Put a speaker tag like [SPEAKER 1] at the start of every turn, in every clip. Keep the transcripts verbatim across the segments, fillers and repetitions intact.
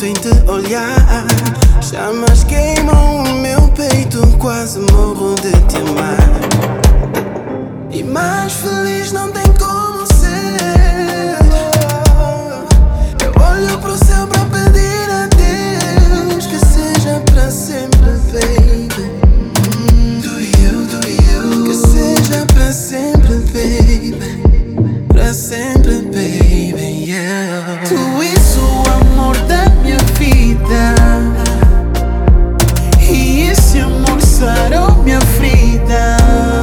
[SPEAKER 1] minuto em te olhar. Chamas queimam o meu peito, quase morro de te amar. E mais feliz não tem como ser. Eu olho pro céu pra pedir a Deus que seja pra sempre, baby. Do you, do you, que seja pra sempre, baby. Pra sempre, baby, yeah.
[SPEAKER 2] Tu és o amor da minha vida, e esse amor sarou minha ferida.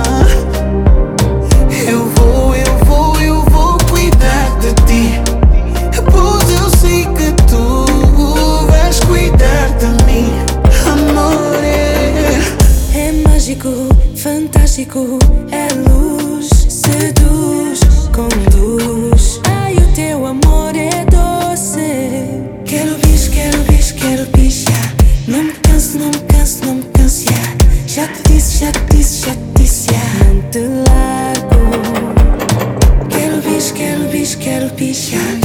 [SPEAKER 2] Eu vou, eu vou, eu vou cuidar de ti, pois eu sei que tu vais cuidar de mim, amor.
[SPEAKER 3] É mágico, fantástico, é luz, seduz, conduz. Ai, o teu amor é doce. Quero bis, quero bis, quero bis, yeah. Não me canso, não me canso, não me canso, yeah. Já te disse, já te disse, já te disse, yeah. Não te largo. Quero bis, quero bis, quero bis, yeah.